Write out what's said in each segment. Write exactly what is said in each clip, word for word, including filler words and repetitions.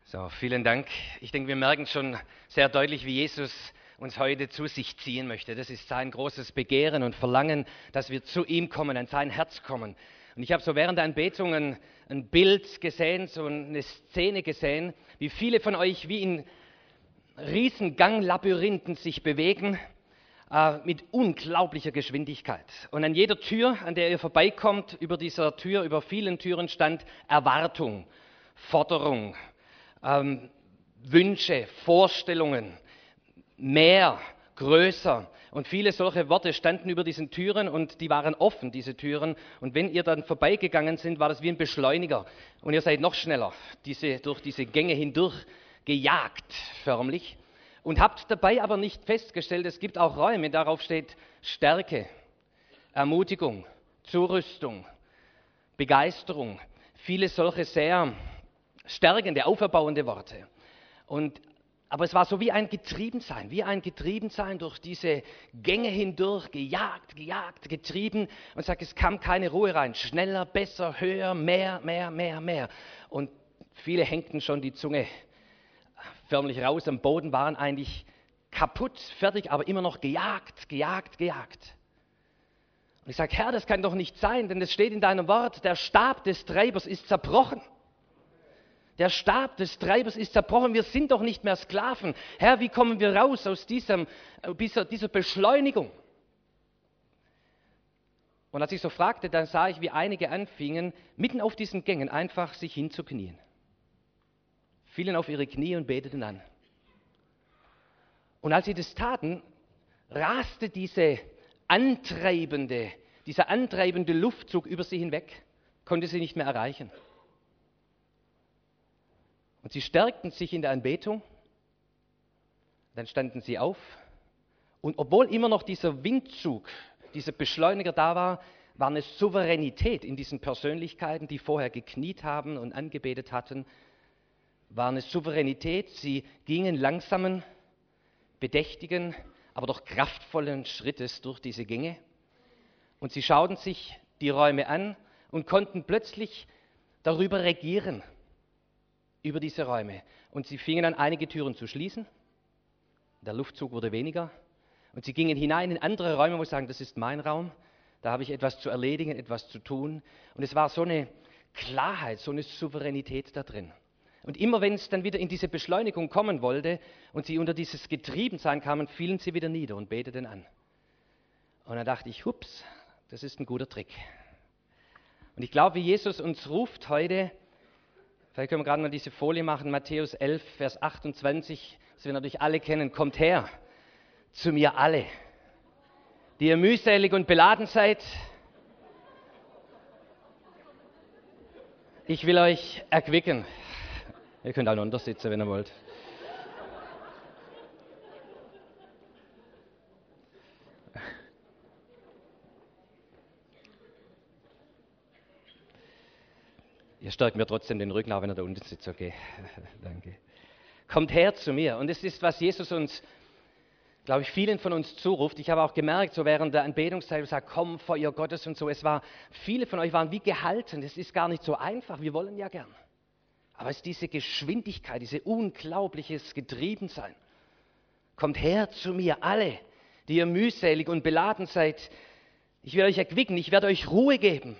So, vielen Dank. Ich denke, wir merken schon sehr deutlich, wie Jesus uns heute zu sich ziehen möchte. Das ist sein großes Begehren und Verlangen, dass wir zu ihm kommen, an sein Herz kommen. Und ich habe so während der Anbetung ein, ein Bild gesehen, so eine Szene gesehen, wie viele von euch wie in Riesengangglabyrinthen sich bewegen, äh, mit unglaublicher Geschwindigkeit. Und an jeder Tür, an der ihr vorbeikommt, über dieser Tür, über vielen Türen stand Erwartung, Forderung, ähm, Wünsche, Vorstellungen, mehr, größer. Und viele solche Worte standen über diesen Türen und die waren offen, diese Türen. Und wenn ihr dann vorbeigegangen seid, war das wie ein Beschleuniger. Und ihr seid noch schneller diese, durch diese Gänge hindurch gejagt, förmlich. Und habt dabei aber nicht festgestellt, es gibt auch Räume, darauf steht Stärke, Ermutigung, Zurüstung, Begeisterung. Viele solche sehr stärkende, auferbauende Worte. Und Aber es war so wie ein Getriebensein, wie ein Getriebensein durch diese Gänge hindurch, gejagt, gejagt, getrieben. Und sagt, es kam keine Ruhe rein. Schneller, besser, höher, mehr, mehr, mehr, mehr. Und viele hängten schon die Zunge förmlich raus am Boden, waren eigentlich kaputt, fertig, aber immer noch gejagt, gejagt, gejagt. Und ich sage, Herr, das kann doch nicht sein, denn es steht in deinem Wort, der Stab des Treibers ist zerbrochen. Der Stab des Treibers ist zerbrochen, wir sind doch nicht mehr Sklaven. Herr, wie kommen wir raus aus diesem, dieser, dieser Beschleunigung? Und als ich so fragte, dann sah ich, wie einige anfingen, mitten auf diesen Gängen einfach sich hinzuknien. Fielen auf ihre Knie und beteten an. Und als sie das taten, raste diese antreibende, dieser antreibende Luftzug über sie hinweg, konnte sie nicht mehr erreichen. Und sie stärkten sich in der Anbetung, dann standen sie auf und obwohl immer noch dieser Windzug, dieser Beschleuniger da war, war eine Souveränität in diesen Persönlichkeiten, die vorher gekniet haben und angebetet hatten, war eine Souveränität, sie gingen langsamen, bedächtigen, aber doch kraftvollen Schrittes durch diese Gänge und sie schauten sich die Räume an und konnten plötzlich darüber regieren, über diese Räume. Und sie fingen an, einige Türen zu schließen. Der Luftzug wurde weniger. Und sie gingen hinein in andere Räume, wo sie sagen, das ist mein Raum, da habe ich etwas zu erledigen, etwas zu tun. Und es war so eine Klarheit, so eine Souveränität da drin. Und immer wenn es dann wieder in diese Beschleunigung kommen wollte und sie unter dieses Getriebensein kamen, fielen sie wieder nieder und beteten an. Und dann dachte ich, hups, das ist ein guter Trick. Und ich glaube, wie Jesus uns ruft heute, vielleicht können wir gerade mal diese Folie machen, Matthäus elf, Vers achtundzwanzig, das wir natürlich alle kennen. Kommt her, zu mir alle, die ihr mühselig und beladen seid. Ich will euch erquicken. Ihr könnt auch untersitzen, wenn ihr wollt. Ihr stärkt mir trotzdem den Rücken, auch wenn er da unten sitzt. Okay, danke. Kommt her zu mir. Und es ist, was Jesus uns, glaube ich, vielen von uns zuruft. Ich habe auch gemerkt, so während der Anbetungszeit, ich sage, komm, Feuer Gottes und so. Es war, viele von euch waren wie gehalten. Es ist gar nicht so einfach. Wir wollen ja gern. Aber es ist diese Geschwindigkeit, diese unglaubliches Getriebensein. Kommt her zu mir, alle, die ihr mühselig und beladen seid. Ich will euch erquicken, ich werde euch Ruhe geben.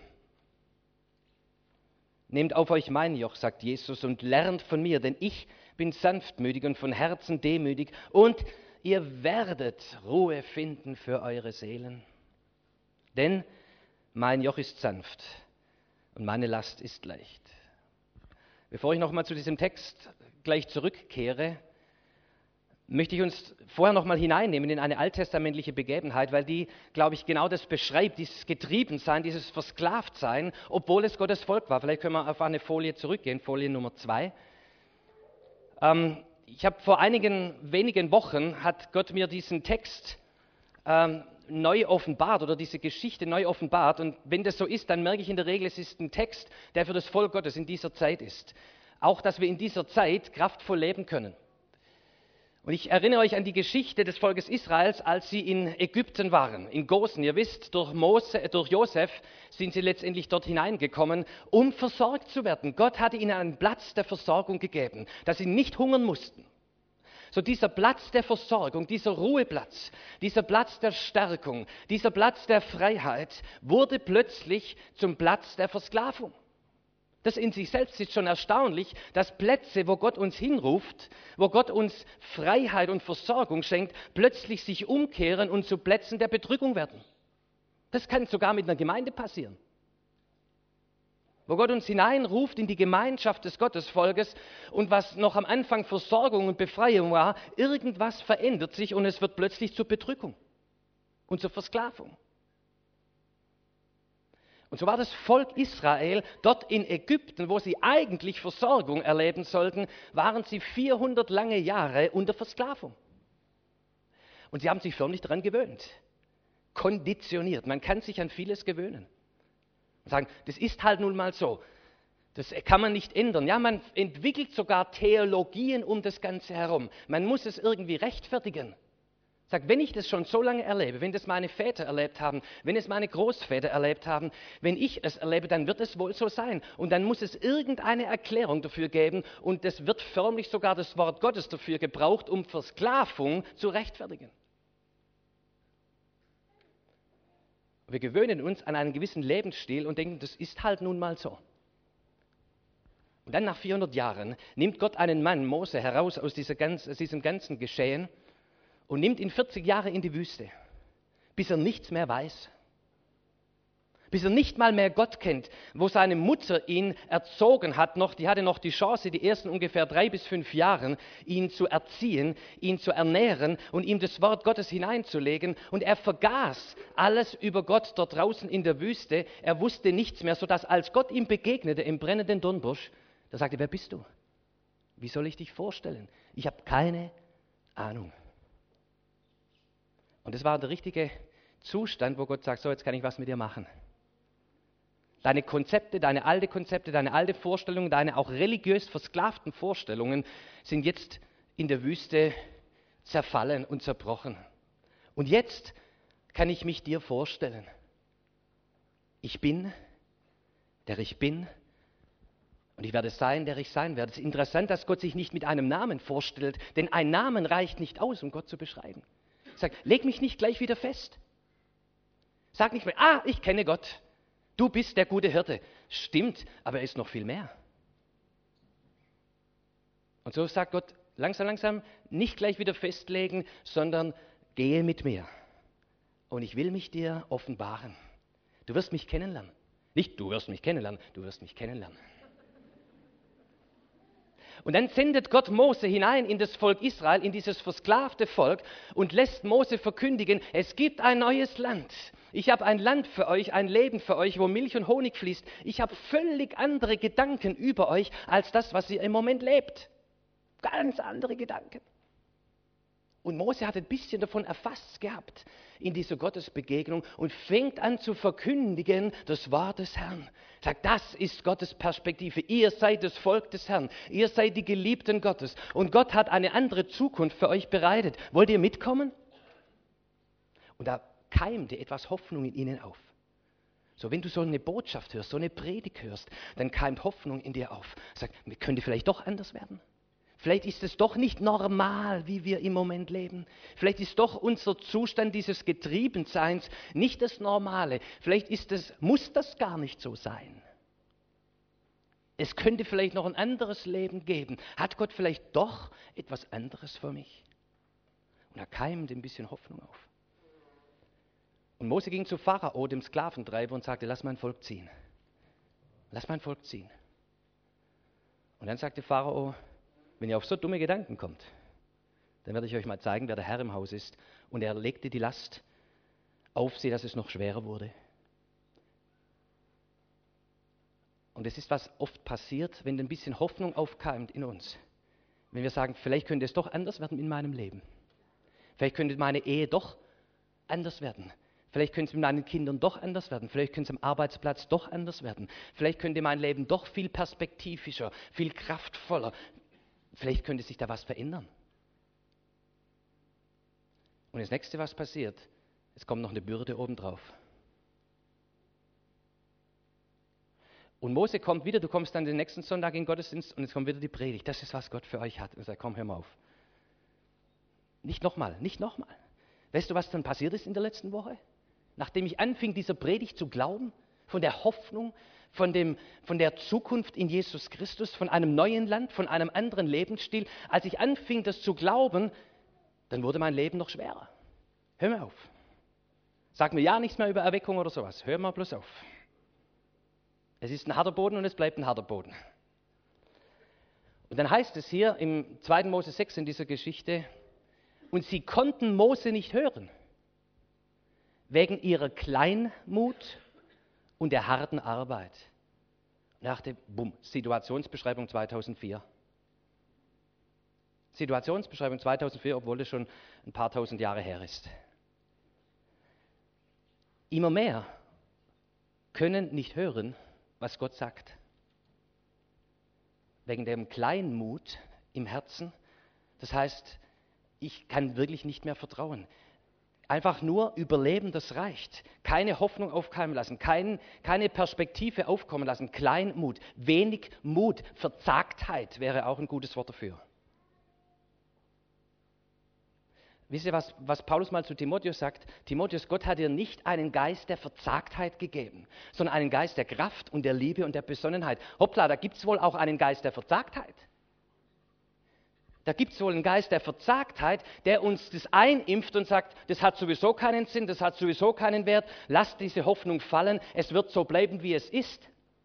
Nehmt auf euch mein Joch, sagt Jesus, und lernt von mir, denn ich bin sanftmütig und von Herzen demütig, und ihr werdet Ruhe finden für eure Seelen. Denn mein Joch ist sanft und meine Last ist leicht. Bevor ich nochmal zu diesem Text gleich zurückkehre, möchte ich uns vorher nochmal hineinnehmen in eine alttestamentliche Begebenheit, weil die, glaube ich, genau das beschreibt, dieses Getriebensein, dieses Versklavtsein, obwohl es Gottes Volk war. Vielleicht können wir auf eine Folie zurückgehen, Folie Nummer zwei. Ähm, ich habe vor einigen wenigen Wochen, hat Gott mir diesen Text ähm, neu offenbart oder diese Geschichte neu offenbart. Und wenn das so ist, dann merke ich in der Regel, es ist ein Text, der für das Volk Gottes in dieser Zeit ist. Auch, dass wir in dieser Zeit kraftvoll leben können. Und ich erinnere euch an die Geschichte des Volkes Israels, als sie in Ägypten waren, in Gosen. Ihr wisst, durch, Mose, durch Josef sind sie letztendlich dort hineingekommen, um versorgt zu werden. Gott hatte ihnen einen Platz der Versorgung gegeben, dass sie nicht hungern mussten. So dieser Platz der Versorgung, dieser Ruheplatz, dieser Platz der Stärkung, dieser Platz der Freiheit wurde plötzlich zum Platz der Versklavung. Das in sich selbst ist schon erstaunlich, dass Plätze, wo Gott uns hinruft, wo Gott uns Freiheit und Versorgung schenkt, plötzlich sich umkehren und zu Plätzen der Bedrückung werden. Das kann sogar mit einer Gemeinde passieren. Wo Gott uns hineinruft in die Gemeinschaft des Gottesvolkes und was noch am Anfang Versorgung und Befreiung war, irgendwas verändert sich und es wird plötzlich zur Bedrückung und zur Versklavung. Und so war das Volk Israel dort in Ägypten, wo sie eigentlich Versorgung erleben sollten, waren sie vierhundert lange Jahre unter Versklavung. Und sie haben sich förmlich daran gewöhnt, konditioniert. Man kann sich an vieles gewöhnen. Und sagen, das ist halt nun mal so. Das kann man nicht ändern. Ja, man entwickelt sogar Theologien um das Ganze herum. Man muss es irgendwie rechtfertigen. Sagt, wenn ich das schon so lange erlebe, wenn das meine Väter erlebt haben, wenn es meine Großväter erlebt haben, wenn ich es erlebe, dann wird es wohl so sein. Und dann muss es irgendeine Erklärung dafür geben und es wird förmlich sogar das Wort Gottes dafür gebraucht, um Versklavung zu rechtfertigen. Wir gewöhnen uns an einen gewissen Lebensstil und denken, das ist halt nun mal so. Und dann nach vierhundert Jahren nimmt Gott einen Mann, Mose, heraus aus, dieser ganz, aus diesem ganzen Geschehen und nimmt ihn vierzig Jahre in die Wüste, bis er nichts mehr weiß. Bis er nicht mal mehr Gott kennt, wo seine Mutter ihn erzogen hat noch, die hatte noch die Chance, die ersten ungefähr drei bis fünf Jahre, ihn zu erziehen, ihn zu ernähren und ihm das Wort Gottes hineinzulegen. Und er vergaß alles über Gott dort draußen in der Wüste. Er wusste nichts mehr, sodass als Gott ihm begegnete im brennenden Dornbusch, da sagte er, wer bist du? Wie soll ich dich vorstellen? Ich habe keine Ahnung. Und das war der richtige Zustand, wo Gott sagt, so, jetzt kann ich was mit dir machen. Deine Konzepte, deine alte Konzepte, deine alte Vorstellungen, deine auch religiös versklavten Vorstellungen sind jetzt in der Wüste zerfallen und zerbrochen. Und jetzt kann ich mich dir vorstellen. Ich bin, der ich bin, und ich werde sein, der ich sein werde. Es ist interessant, dass Gott sich nicht mit einem Namen vorstellt, denn ein Namen reicht nicht aus, um Gott zu beschreiben. Sag, leg mich nicht gleich wieder fest. Sag nicht mehr, ah, ich kenne Gott. Du bist der gute Hirte. Stimmt, aber er ist noch viel mehr. Und so sagt Gott, langsam, langsam, nicht gleich wieder festlegen, sondern gehe mit mir. Und ich will mich dir offenbaren. Du wirst mich kennenlernen. Nicht, du wirst mich kennenlernen, du wirst mich kennenlernen. Und dann sendet Gott Mose hinein in das Volk Israel, in dieses versklavte Volk und lässt Mose verkündigen, es gibt ein neues Land. Ich habe ein Land für euch, ein Leben für euch, wo Milch und Honig fließt. Ich habe völlig andere Gedanken über euch, als das, was ihr im Moment lebt. Ganz andere Gedanken. Und Mose hat ein bisschen davon erfasst gehabt in dieser Gottesbegegnung und fängt an zu verkündigen das Wort des Herrn. Sagt, das ist Gottes Perspektive. Ihr seid das Volk des Herrn. Ihr seid die Geliebten Gottes. Und Gott hat eine andere Zukunft für euch bereitet. Wollt ihr mitkommen? Und da keimte etwas Hoffnung in ihnen auf. So, wenn du so eine Botschaft hörst, so eine Predigt hörst, dann keimt Hoffnung in dir auf. Sagt, könnte vielleicht doch anders werden. Vielleicht ist es doch nicht normal, wie wir im Moment leben. Vielleicht ist doch unser Zustand dieses Getriebenseins nicht das Normale. Vielleicht ist es, muss das gar nicht so sein. Es könnte vielleicht noch ein anderes Leben geben. Hat Gott vielleicht doch etwas anderes für mich? Und da keimt ein bisschen Hoffnung auf. Und Mose ging zu Pharao, dem Sklaventreiber, und sagte, lass mein Volk ziehen. Lass mein Volk ziehen. Und dann sagte Pharao, wenn ihr auf so dumme Gedanken kommt, dann werde ich euch mal zeigen, wer der Herr im Haus ist. Und er legte die Last auf sie, dass es noch schwerer wurde. Und es ist, was oft passiert, wenn ein bisschen Hoffnung aufkeimt in uns. Wenn wir sagen, vielleicht könnte es doch anders werden in meinem Leben. Vielleicht könnte meine Ehe doch anders werden. Vielleicht könnte es mit meinen Kindern doch anders werden. Vielleicht könnte es am Arbeitsplatz doch anders werden. Vielleicht könnte mein Leben doch viel perspektivischer, viel kraftvoller. Vielleicht könnte sich da was verändern. Und das nächste, was passiert, es kommt noch eine Bürde obendrauf. Und Mose kommt wieder, du kommst dann den nächsten Sonntag in den Gottesdienst und es kommt wieder die Predigt. Das ist, was Gott für euch hat. Und er sagt, komm, hör mal auf. Nicht nochmal, nicht nochmal. Weißt du, was dann passiert ist in der letzten Woche? Nachdem ich anfing, dieser Predigt zu glauben, von der Hoffnung, von, dem, von der Zukunft in Jesus Christus, von einem neuen Land, von einem anderen Lebensstil, als ich anfing, das zu glauben, dann wurde mein Leben noch schwerer. Hör mir auf. Sag mir ja nichts mehr über Erweckung oder sowas. Hör mal bloß auf. Es ist ein harter Boden und es bleibt ein harter Boden. Und dann heißt es hier im zweiten Mose sechs in dieser Geschichte, und sie konnten Mose nicht hören, wegen ihrer Kleinmut und der harten Arbeit. Nach der Bumm, Situationsbeschreibung zweitausendvier. Situationsbeschreibung zweitausendvier, obwohl das schon ein paar tausend Jahre her ist. Immer mehr können nicht hören, was Gott sagt. Wegen dem Kleinmut im Herzen. Das heißt, ich kann wirklich nicht mehr vertrauen. Einfach nur überleben, das reicht. Keine Hoffnung aufkeimen lassen, kein, keine Perspektive aufkommen lassen. Kleinmut, wenig Mut, Verzagtheit wäre auch ein gutes Wort dafür. Wisst ihr, was, was Paulus mal zu Timotheus sagt? Timotheus, Gott hat dir nicht einen Geist der Verzagtheit gegeben, sondern einen Geist der Kraft und der Liebe und der Besonnenheit. Hoppla, da gibt es wohl auch einen Geist der Verzagtheit. Da gibt es wohl einen Geist der Verzagtheit, der uns das einimpft und sagt, das hat sowieso keinen Sinn, das hat sowieso keinen Wert, lasst diese Hoffnung fallen, es wird so bleiben, wie es ist.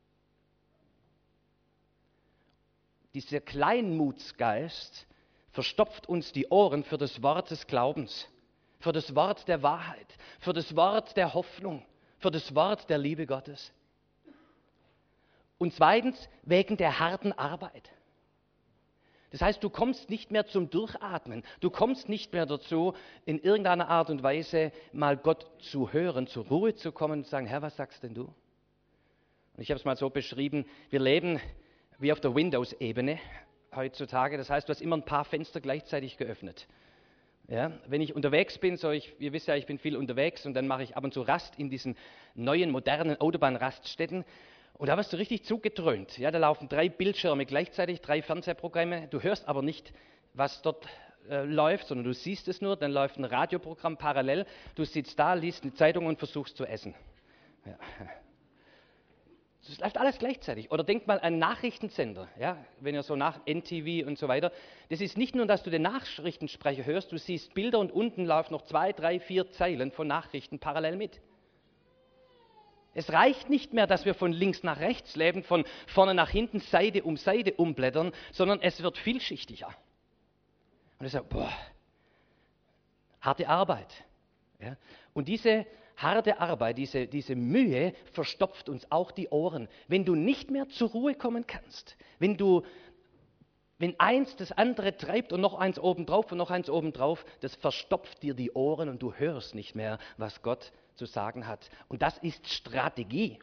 Dieser Kleinmutsgeist verstopft uns die Ohren für das Wort des Glaubens, für das Wort der Wahrheit, für das Wort der Hoffnung, für das Wort der Liebe Gottes. Und zweitens, wegen der harten Arbeit. Das heißt, du kommst nicht mehr zum Durchatmen, du kommst nicht mehr dazu, in irgendeiner Art und Weise mal Gott zu hören, zur Ruhe zu kommen und zu sagen, Herr, was sagst denn du? Und ich habe es mal so beschrieben, wir leben wie auf der Windows-Ebene heutzutage. Das heißt, du hast immer ein paar Fenster gleichzeitig geöffnet. Ja, wenn ich unterwegs bin, so ich, ihr wisst ja, ich bin viel unterwegs und dann mache ich ab und zu Rast in diesen neuen, modernen Autobahnraststätten und da wirst du richtig zugedröhnt. Ja, da laufen drei Bildschirme gleichzeitig, drei Fernsehprogramme. Du hörst aber nicht, was dort äh, läuft, sondern du siehst es nur. Dann läuft ein Radioprogramm parallel. Du sitzt da, liest eine Zeitung und versuchst zu essen. Ja. Das läuft alles gleichzeitig. Oder denk mal an Nachrichtensender, ja? Wenn ihr so nach N T V und so weiter. Das ist nicht nur, dass du den Nachrichtensprecher hörst, du siehst Bilder und unten laufen noch zwei, drei, vier Zeilen von Nachrichten parallel mit. Es reicht nicht mehr, dass wir von links nach rechts leben, von vorne nach hinten, Seite um Seite umblättern, sondern es wird vielschichtiger. Und ich sage, boah, harte Arbeit. Ja? Und diese harte Arbeit, diese, diese Mühe verstopft uns auch die Ohren. Wenn du nicht mehr zur Ruhe kommen kannst, wenn du, wenn eins das andere treibt und noch eins obendrauf und noch eins obendrauf, das verstopft dir die Ohren und du hörst nicht mehr, was Gott zu sagen hat. Und das ist Strategie.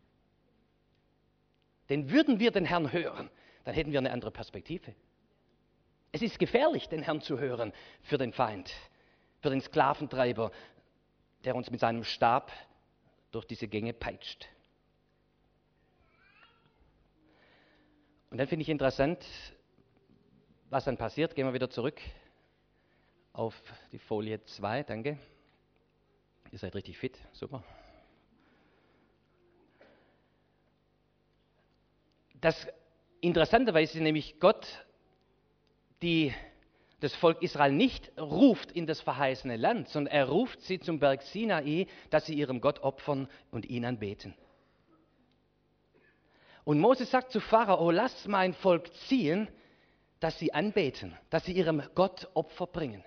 Denn würden wir den Herrn hören, dann hätten wir eine andere Perspektive. Es ist gefährlich, den Herrn zu hören für den Feind, für den Sklaventreiber, der uns mit seinem Stab durch diese Gänge peitscht. Und dann finde ich interessant, was dann passiert. Gehen wir wieder zurück auf die Folie zwei, danke. Ihr seid richtig fit, super. Das interessanterweise nämlich Gott die das Volk Israel nicht ruft in das verheißene Land, sondern er ruft sie zum Berg Sinai, dass sie ihrem Gott opfern und ihn anbeten. Und Moses sagt zu Pharao, lass mein Volk ziehen, dass sie anbeten, dass sie ihrem Gott Opfer bringen.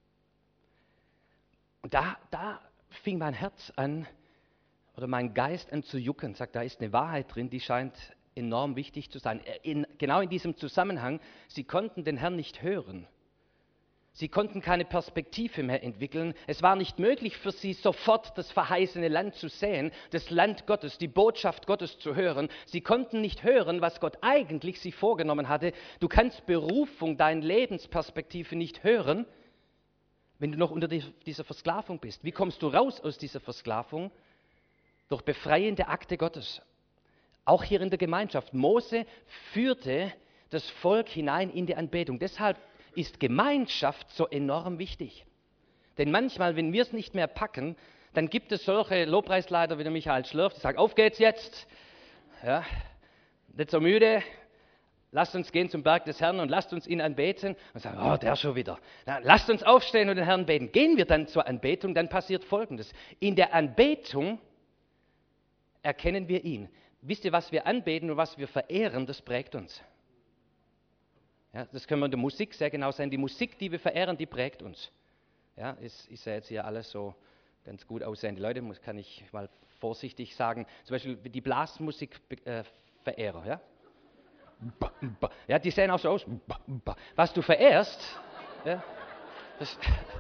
Und da, da fing mein Herz an, oder mein Geist an zu jucken, sagt, da ist eine Wahrheit drin, die scheint enorm wichtig zu sein. In, genau in diesem Zusammenhang, sie konnten den Herrn nicht hören. Sie konnten keine Perspektive mehr entwickeln. Es war nicht möglich für sie, sofort das verheißene Land zu sehen, das Land Gottes, die Botschaft Gottes zu hören. Sie konnten nicht hören, was Gott eigentlich sich vorgenommen hatte. Du kannst Berufung, deine Lebensperspektive nicht hören, wenn du noch unter die, dieser Versklavung bist. Wie kommst du raus aus dieser Versklavung? Durch befreiende Akte Gottes. Auch hier in der Gemeinschaft. Mose führte das Volk hinein in die Anbetung. Deshalb ist Gemeinschaft so enorm wichtig. Denn manchmal, wenn wir es nicht mehr packen, dann gibt es solche Lobpreisleiter wie der Michael Schlörf, die sagen, auf geht's jetzt. Ja, nicht so müde. Lasst uns gehen zum Berg des Herrn und lasst uns ihn anbeten. Und sagen, oh, der schon wieder. Na, lasst uns aufstehen und den Herrn beten. Gehen wir dann zur Anbetung, dann passiert Folgendes. In der Anbetung erkennen wir ihn. Wisst ihr, was wir anbeten und was wir verehren, das prägt uns. Ja, das können wir in der Musik sehr genau sein. Die Musik, die wir verehren, die prägt uns. Ja, ist, ist ja jetzt hier alles so ganz gut aussehende Leute, muss, kann ich mal vorsichtig sagen. Zum Beispiel die Blasmusik-Verehrer. Ja? Ja, die sehen auch so aus. Was du verehrst, ja, das,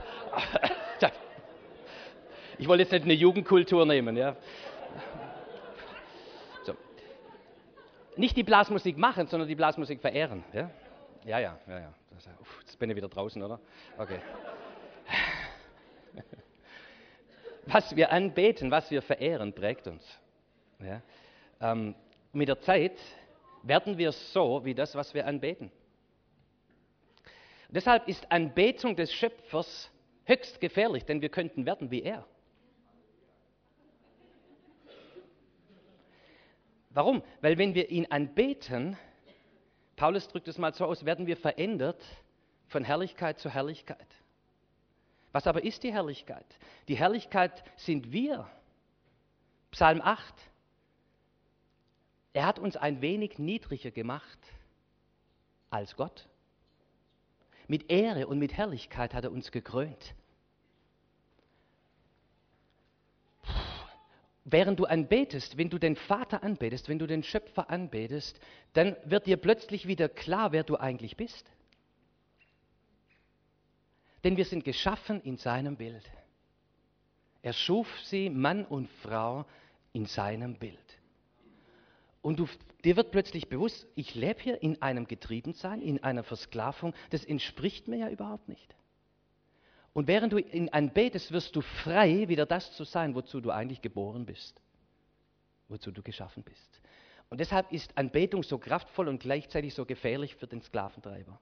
ich wollte jetzt nicht eine Jugendkultur nehmen. Ja. So. Nicht die Blasmusik machen, sondern die Blasmusik verehren. Ja, ja, ja. ja, ja. Das, uff, jetzt bin ich wieder draußen, oder? Okay. Was wir anbeten, was wir verehren, prägt uns. Ja. Ähm, mit der Zeit werden wir so wie das, was wir anbeten. Und deshalb ist Anbetung des Schöpfers höchst gefährlich, denn wir könnten werden wie er. Warum? Weil wenn wir ihn anbeten, Paulus drückt es mal so aus, werden wir verändert von Herrlichkeit zu Herrlichkeit. Was aber ist die Herrlichkeit? Die Herrlichkeit sind wir. Psalm acht. Er hat uns ein wenig niedriger gemacht als Gott. Mit Ehre und mit Herrlichkeit hat er uns gekrönt. Während du anbetest, wenn du den Vater anbetest, wenn du den Schöpfer anbetest, dann wird dir plötzlich wieder klar, wer du eigentlich bist. Denn wir sind geschaffen in seinem Bild. Er schuf sie, Mann und Frau, in seinem Bild. Und du, dir wird plötzlich bewusst, ich lebe hier in einem Getriebensein, in einer Versklavung, das entspricht mir ja überhaupt nicht. Und während du ihn anbetest, wirst du frei, wieder das zu sein, wozu du eigentlich geboren bist, wozu du geschaffen bist. Und deshalb ist Anbetung so kraftvoll und gleichzeitig so gefährlich für den Sklaventreiber.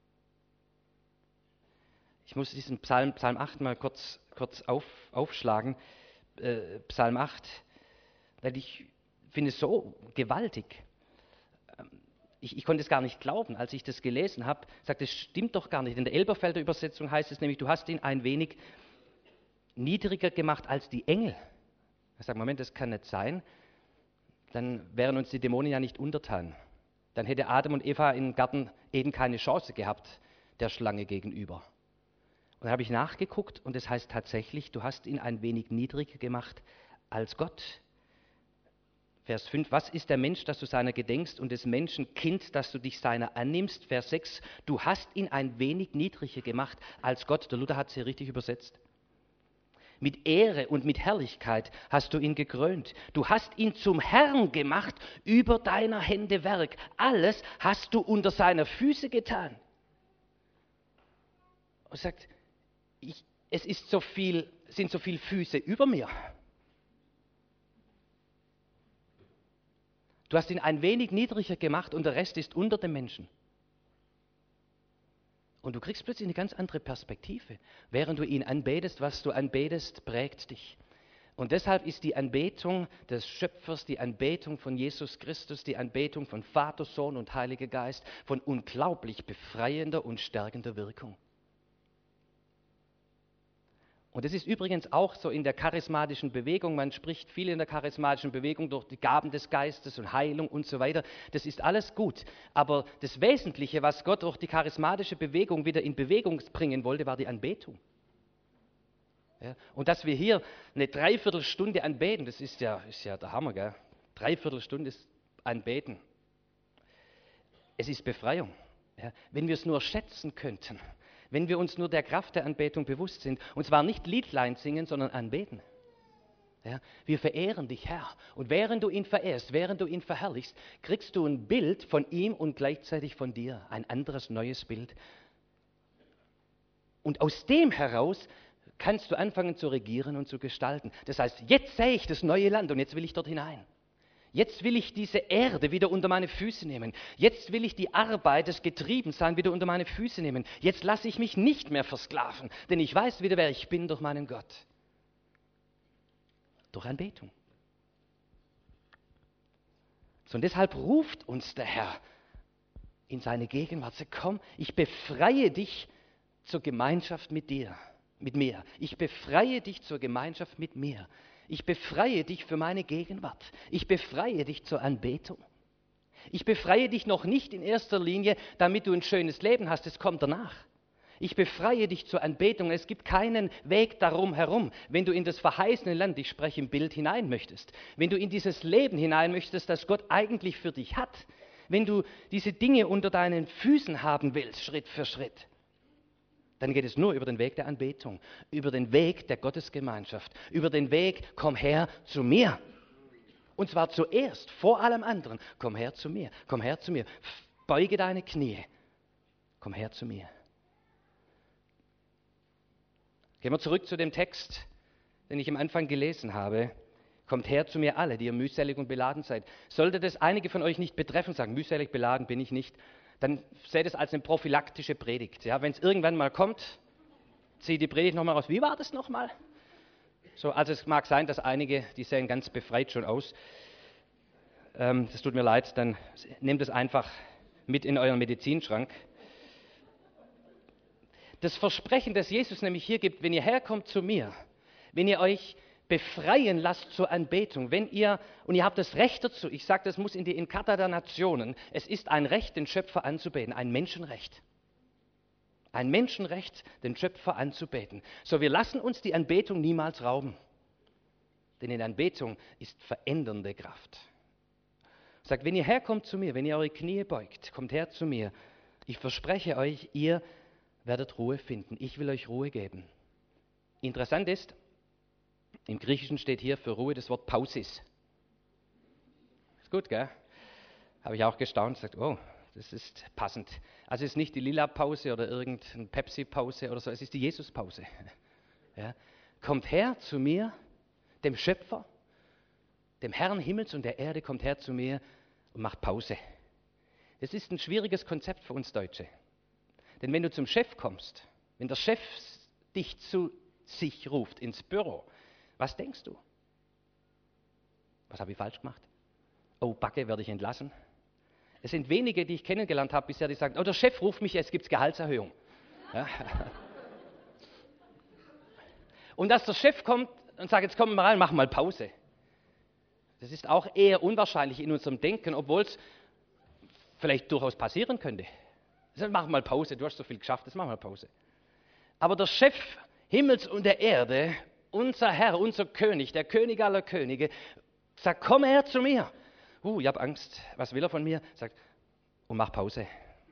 Ich muss diesen Psalm, Psalm acht mal kurz, kurz auf, aufschlagen. Äh, Psalm acht, weil ich finde es so gewaltig. Ich, ich konnte es gar nicht glauben, als ich das gelesen habe. Ich sagte, das stimmt doch gar nicht. In der Elberfelder Übersetzung heißt es nämlich, du hast ihn ein wenig niedriger gemacht als die Engel. Ich sage, Moment, das kann nicht sein. Dann wären uns die Dämonen ja nicht untertan. Dann hätte Adam und Eva im Garten Eden keine Chance gehabt, der Schlange gegenüber. Und dann habe ich nachgeguckt und es das heißt tatsächlich, du hast ihn ein wenig niedriger gemacht als Gott. Vers fünf, was ist der Mensch, dass du seiner gedenkst und des Menschen Kind, dass du dich seiner annimmst? Vers sechs, du hast ihn ein wenig niedriger gemacht als Gott. Der Luther hat es hier richtig übersetzt. Mit Ehre und mit Herrlichkeit hast du ihn gekrönt. Du hast ihn zum Herrn gemacht über deiner Hände Werk. Alles hast du unter seiner Füße getan. Und sagt, ich, es ist so viel, sind so viele Füße über mir. Du hast ihn ein wenig niedriger gemacht und der Rest ist unter dem Menschen. Und du kriegst plötzlich eine ganz andere Perspektive. Während du ihn anbetest, was du anbetest, prägt dich. Und deshalb ist die Anbetung des Schöpfers, die Anbetung von Jesus Christus, die Anbetung von Vater, Sohn und Heiliger Geist von unglaublich befreiender und stärkender Wirkung. Und das ist übrigens auch so in der charismatischen Bewegung. Man spricht viel in der charismatischen Bewegung durch die Gaben des Geistes und Heilung und so weiter. Das ist alles gut. Aber das Wesentliche, was Gott durch die charismatische Bewegung wieder in Bewegung bringen wollte, war die Anbetung. Ja, und dass wir hier eine Dreiviertelstunde anbeten, das ist ja, ist ja der Hammer, gell? Dreiviertelstunde ist Anbeten. Es ist Befreiung. Ja, wenn wir es nur schätzen könnten. Wenn wir uns nur der Kraft der Anbetung bewusst sind, und zwar nicht Liedlein singen, sondern anbeten. Ja, wir verehren dich, Herr. Und während du ihn verehrst, während du ihn verherrlichst, kriegst du ein Bild von ihm und gleichzeitig von dir. Ein anderes, neues Bild. Und aus dem heraus kannst du anfangen zu regieren und zu gestalten. Das heißt, jetzt sehe ich das neue Land und jetzt will ich dort hinein. Jetzt will ich diese Erde wieder unter meine Füße nehmen. Jetzt will ich die Arbeit, das Getriebensein wieder unter meine Füße nehmen. Jetzt lasse ich mich nicht mehr versklaven, denn ich weiß wieder, wer ich bin durch meinen Gott. Durch Anbetung. So, und deshalb ruft uns der Herr in seine Gegenwart. Sagt, komm, ich befreie dich zur Gemeinschaft mit dir, mit mir. Ich befreie dich zur Gemeinschaft mit mir. Ich befreie dich für meine Gegenwart. Ich befreie dich zur Anbetung. Ich befreie dich noch nicht in erster Linie, damit du ein schönes Leben hast. Es kommt danach. Ich befreie dich zur Anbetung. Es gibt keinen Weg darum herum. Wenn du in das verheißene Land, ich spreche im Bild, hinein möchtest, wenn du in dieses Leben hinein möchtest, das Gott eigentlich für dich hat, wenn du diese Dinge unter deinen Füßen haben willst, Schritt für Schritt, dann geht es nur über den Weg der Anbetung, über den Weg der Gottesgemeinschaft, über den Weg, komm her zu mir. Und zwar zuerst, vor allem anderen, komm her zu mir, komm her zu mir, beuge deine Knie, komm her zu mir. Gehen wir zurück zu dem Text, den ich am Anfang gelesen habe. Kommt her zu mir alle, die ihr mühselig und beladen seid. Sollte das einige von euch nicht betreffen, sagen, mühselig beladen bin ich nicht, dann seht es als eine prophylaktische Predigt. Ja, wenn es irgendwann mal kommt, zieht die Predigt nochmal raus. Wie war das nochmal? So, also es mag sein, dass einige, die sehen ganz befreit schon aus. Ähm, das tut mir leid, dann nehmt es einfach mit in euren Medizinschrank. Das Versprechen, das Jesus nämlich hier gibt, wenn ihr herkommt zu mir, wenn ihr euch befreien lasst zur Anbetung, wenn ihr, und ihr habt das Recht dazu, ich sage, das muss in die Charta der Nationen, es ist ein Recht, den Schöpfer anzubeten, ein Menschenrecht. Ein Menschenrecht, den Schöpfer anzubeten. So, wir lassen uns die Anbetung niemals rauben. Denn in Anbetung ist verändernde Kraft. Sagt, wenn ihr herkommt zu mir, wenn ihr eure Knie beugt, kommt her zu mir. Ich verspreche euch, ihr werdet Ruhe finden. Ich will euch Ruhe geben. Interessant ist, im Griechischen steht hier für Ruhe das Wort Pausis. Ist gut, gell? Habe ich auch gestaunt, gesagt, oh, das ist passend. Also es ist nicht die Lila-Pause oder irgendeine Pepsi-Pause oder so, es ist die Jesus-Pause. Ja? Kommt her zu mir, dem Schöpfer, dem Herrn Himmels und der Erde, kommt her zu mir und macht Pause. Das ist ein schwieriges Konzept für uns Deutsche. Denn wenn du zum Chef kommst, wenn der Chef dich zu sich ruft ins Büro, was denkst du? Was habe ich falsch gemacht? Oh, Backe, werde ich entlassen? Es sind wenige, die ich kennengelernt habe bisher, die sagen, oh, der Chef ruft mich, jetzt gibt es Gehaltserhöhung. Ja? Und dass der Chef kommt und sagt, jetzt komm mal rein, mach mal Pause. Das ist auch eher unwahrscheinlich in unserem Denken, obwohl es vielleicht durchaus passieren könnte. Mach mal Pause, du hast so viel geschafft, jetzt mach mal Pause. Aber der Chef Himmels und der Erde, unser Herr, unser König, der König aller Könige, sagt, komm her zu mir. Uh, ich habe Angst, was will er von mir? Sagt, und mach Pause.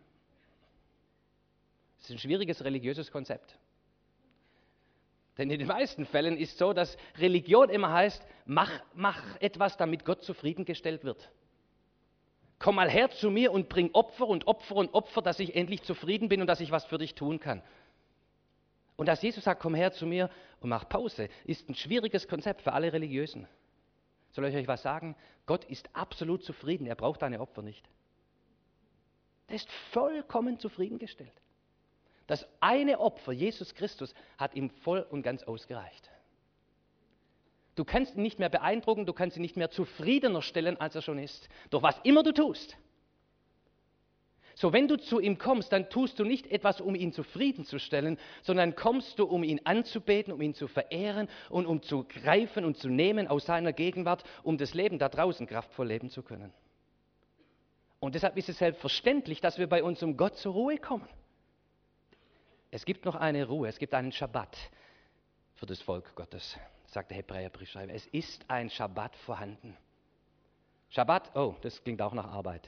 Das ist ein schwieriges religiöses Konzept. Denn in den meisten Fällen ist es so, dass Religion immer heißt, mach, mach etwas, damit Gott zufriedengestellt wird. Komm mal her zu mir und bring Opfer und Opfer und Opfer, dass ich endlich zufrieden bin und dass ich was für dich tun kann. Und dass Jesus sagt, komm her zu mir und mach Pause, ist ein schwieriges Konzept für alle Religiösen. Soll ich euch was sagen? Gott ist absolut zufrieden, er braucht deine Opfer nicht. Er ist vollkommen zufriedengestellt. Das eine Opfer, Jesus Christus, hat ihm voll und ganz ausgereicht. Du kannst ihn nicht mehr beeindrucken, du kannst ihn nicht mehr zufriedener stellen, als er schon ist. Doch was immer du tust. So, wenn du zu ihm kommst, dann tust du nicht etwas, um ihn zufriedenzustellen, sondern kommst du, um ihn anzubeten, um ihn zu verehren und um zu greifen und zu nehmen aus seiner Gegenwart, um das Leben da draußen kraftvoll leben zu können. Und deshalb ist es selbstverständlich, dass wir bei unserem Gott zur Ruhe kommen. Es gibt noch eine Ruhe, es gibt einen Schabbat für das Volk Gottes, sagt der Hebräerbriefschreiber. Es ist ein Schabbat vorhanden. Schabbat, oh, das klingt auch nach Arbeit.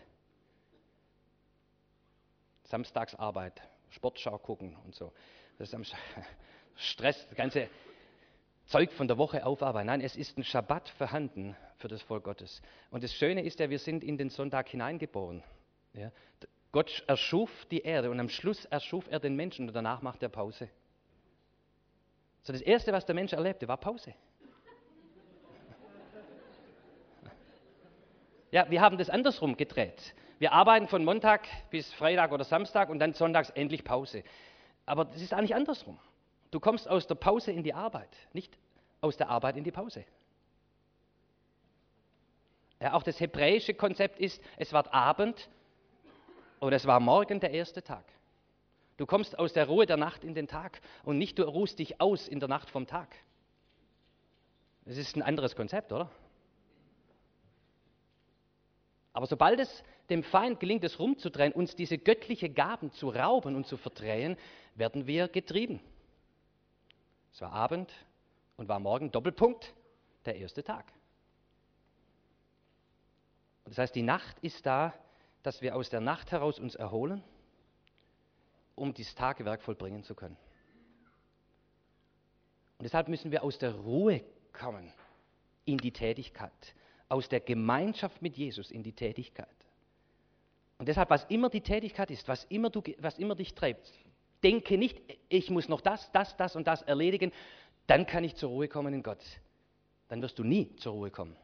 Samstagsarbeit, Sportschau gucken und so. Das ist am Stress, das ganze Zeug von der Woche aufarbeiten. Nein, es ist ein Schabbat vorhanden für das Volk Gottes. Und das Schöne ist ja, wir sind in den Sonntag hineingeboren. Ja? Gott erschuf die Erde und am Schluss erschuf er den Menschen und danach macht er Pause. So das Erste, was der Mensch erlebte, war Pause. Ja, wir haben das andersrum gedreht. Wir arbeiten von Montag bis Freitag oder Samstag und dann sonntags endlich Pause. Aber das ist eigentlich andersrum. Du kommst aus der Pause in die Arbeit, nicht aus der Arbeit in die Pause. Ja, auch das hebräische Konzept ist, es war Abend und es war morgen der erste Tag. Du kommst aus der Ruhe der Nacht in den Tag und nicht du ruhst dich aus in der Nacht vom Tag. Das ist ein anderes Konzept, oder? Aber sobald es dem Feind gelingt, es rumzudrehen, uns diese göttliche Gaben zu rauben und zu verdrehen, werden wir getrieben. Es war Abend und war morgen Doppelpunkt der erste Tag. Das heißt, die Nacht ist da, dass wir aus der Nacht heraus uns erholen, um dieses Tagewerk vollbringen zu können. Und deshalb müssen wir aus der Ruhe kommen in die Tätigkeit, aus der Gemeinschaft mit Jesus in die Tätigkeit. Und deshalb, was immer die Tätigkeit ist, was immer, du, was immer dich treibt, denke nicht, ich muss noch das, das, das und das erledigen, dann kann ich zur Ruhe kommen in Gott. Dann wirst du nie zur Ruhe kommen.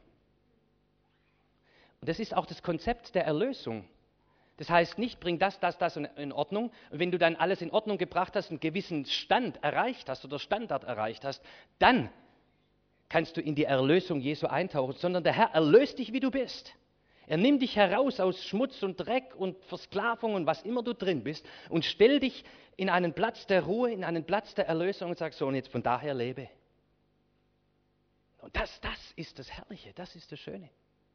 Und das ist auch das Konzept der Erlösung. Das heißt nicht, bring das, das, das in Ordnung. Und wenn du dann alles in Ordnung gebracht hast, einen gewissen Stand erreicht hast oder Standard erreicht hast, dann kannst du in die Erlösung Jesu eintauchen, sondern der Herr erlöst dich, wie du bist. Er nimmt dich heraus aus Schmutz und Dreck und Versklavung und was immer du drin bist und stellt dich in einen Platz der Ruhe, in einen Platz der Erlösung und sagt so, und jetzt von daher lebe. Und das, das ist das Herrliche, das ist das Schöne.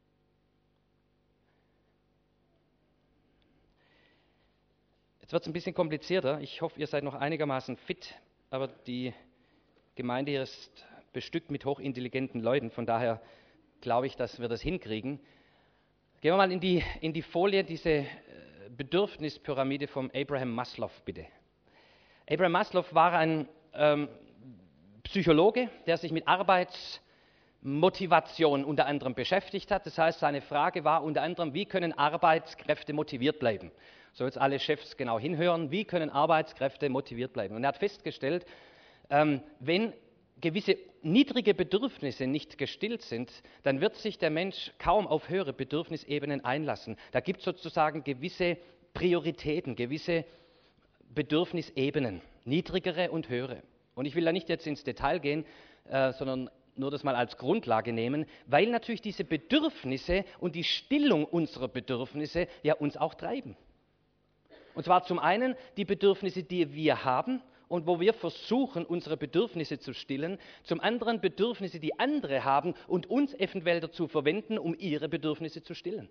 Jetzt wird es ein bisschen komplizierter. Ich hoffe, ihr seid noch einigermaßen fit, aber die Gemeinde hier ist bestückt mit hochintelligenten Leuten. Von daher glaube ich, dass wir das hinkriegen. Gehen wir mal in die, in die Folie, diese Bedürfnispyramide vom Abraham Maslow, bitte. Abraham Maslow war ein ähm, Psychologe, der sich mit Arbeitsmotivation unter anderem beschäftigt hat. Das heißt, seine Frage war unter anderem, wie können Arbeitskräfte motiviert bleiben? So jetzt alle Chefs genau hinhören, wie können Arbeitskräfte motiviert bleiben? Und er hat festgestellt, ähm, wenn gewisse niedrige Bedürfnisse nicht gestillt sind, dann wird sich der Mensch kaum auf höhere Bedürfnisebenen einlassen. Da gibt es sozusagen gewisse Prioritäten, gewisse Bedürfnisebenen, niedrigere und höhere. Und ich will da nicht jetzt ins Detail gehen, äh, sondern nur das mal als Grundlage nehmen, weil natürlich diese Bedürfnisse und die Stillung unserer Bedürfnisse ja uns auch treiben. Und zwar zum einen die Bedürfnisse, die wir haben und wo wir versuchen, unsere Bedürfnisse zu stillen. Zum anderen Bedürfnisse, die andere haben und uns eventuell dazu verwenden, um ihre Bedürfnisse zu stillen.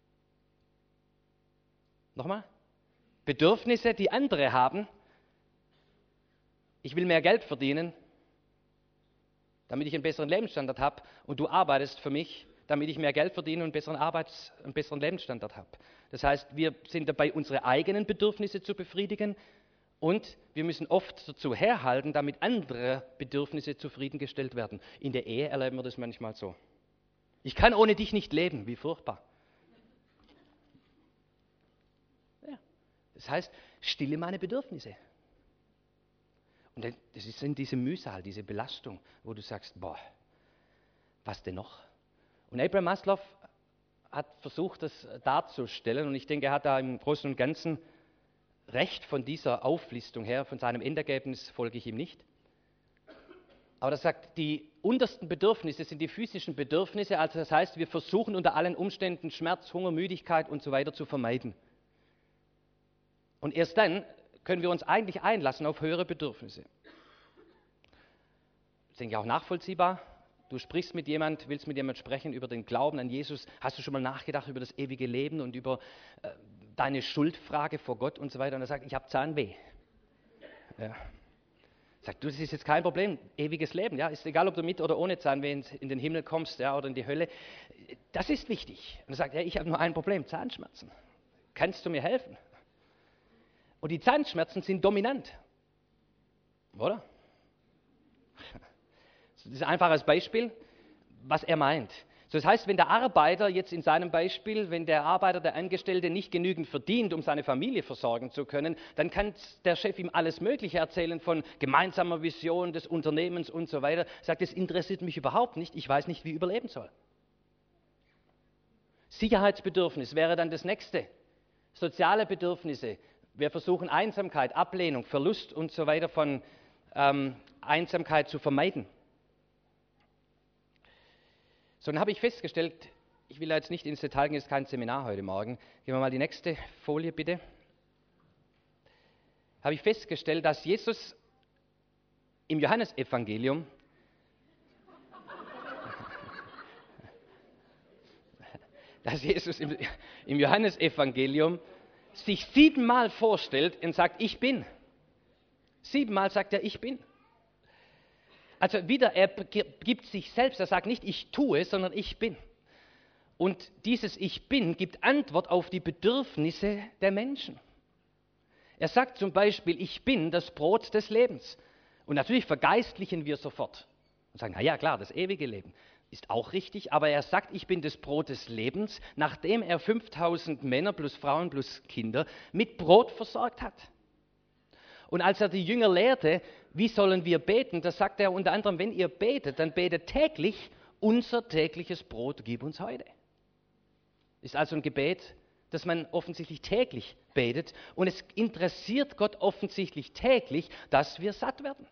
Nochmal? Bedürfnisse, die andere haben. Ich will mehr Geld verdienen, damit ich einen besseren Lebensstandard habe und du arbeitest für mich, damit ich mehr Geld verdiene und einen besseren Arbeits-, einen besseren Lebensstandard habe. Das heißt, wir sind dabei, unsere eigenen Bedürfnisse zu befriedigen und wir müssen oft dazu herhalten, damit andere Bedürfnisse zufriedengestellt werden. In der Ehe erleben wir das manchmal so. Ich kann ohne dich nicht leben, wie furchtbar. Ja. Das heißt, stille meine Bedürfnisse. Und das ist in diese Mühsal, diese Belastung, wo du sagst, boah, was denn noch? Und Abraham Maslow hat versucht, das darzustellen und ich denke, er hat da im Großen und Ganzen recht von dieser Auflistung her, von seinem Endergebnis folge ich ihm nicht. Aber das sagt, die untersten Bedürfnisse sind die physischen Bedürfnisse, also das heißt, wir versuchen unter allen Umständen Schmerz, Hunger, Müdigkeit und so weiter zu vermeiden. Und erst dann können wir uns eigentlich einlassen auf höhere Bedürfnisse. Das denke ich auch nachvollziehbar. Du sprichst mit jemand, willst mit jemand sprechen über den Glauben an Jesus. Hast du schon mal nachgedacht über das ewige Leben und über äh, deine Schuldfrage vor Gott und so weiter? Und er sagt, ich habe Zahnweh. Ja. Sagt, du, das ist jetzt kein Problem, ewiges Leben. Ja, ist egal, ob du mit oder ohne Zahnweh in den Himmel kommst, ja, oder in die Hölle. Das ist wichtig. Und er sagt, ja, ich habe nur ein Problem, Zahnschmerzen. Kannst du mir helfen? Und die Zahnschmerzen sind dominant. Oder? Das ist ein einfaches Beispiel, was er meint. So, das heißt, wenn der Arbeiter jetzt in seinem Beispiel, wenn der Arbeiter, der Angestellte nicht genügend verdient, um seine Familie versorgen zu können, dann kann der Chef ihm alles Mögliche erzählen von gemeinsamer Vision des Unternehmens und so weiter. Sagt, das interessiert mich überhaupt nicht, ich weiß nicht, wie ich überleben soll. Sicherheitsbedürfnis wäre dann das nächste. Soziale Bedürfnisse. Wir versuchen Einsamkeit, Ablehnung, Verlust und so weiter von ähm, Einsamkeit zu vermeiden. So, dann habe ich festgestellt, ich will da jetzt nicht ins Detail gehen, es ist kein Seminar heute Morgen. Gehen wir mal die nächste Folie bitte. Habe ich festgestellt, dass Jesus im Johannesevangelium dass Jesus im, im Johannesevangelium sich siebenmal vorstellt und sagt, ich bin. Siebenmal sagt er, ich bin. Also wieder, er gibt sich selbst, er sagt nicht, ich tue, sondern ich bin. Und dieses Ich bin gibt Antwort auf die Bedürfnisse der Menschen. Er sagt zum Beispiel, ich bin das Brot des Lebens. Und natürlich vergeistlichen wir sofort und sagen, na ja, klar, das ewige Leben ist auch richtig, aber er sagt, ich bin das Brot des Lebens, nachdem er fünftausend Männer plus Frauen plus Kinder mit Brot versorgt hat. Und als er die Jünger lehrte, wie sollen wir beten, da sagt er unter anderem, wenn ihr betet, dann betet täglich, unser tägliches Brot gib uns heute. Ist also ein Gebet, das man offensichtlich täglich betet. Und es interessiert Gott offensichtlich täglich, dass wir satt werden.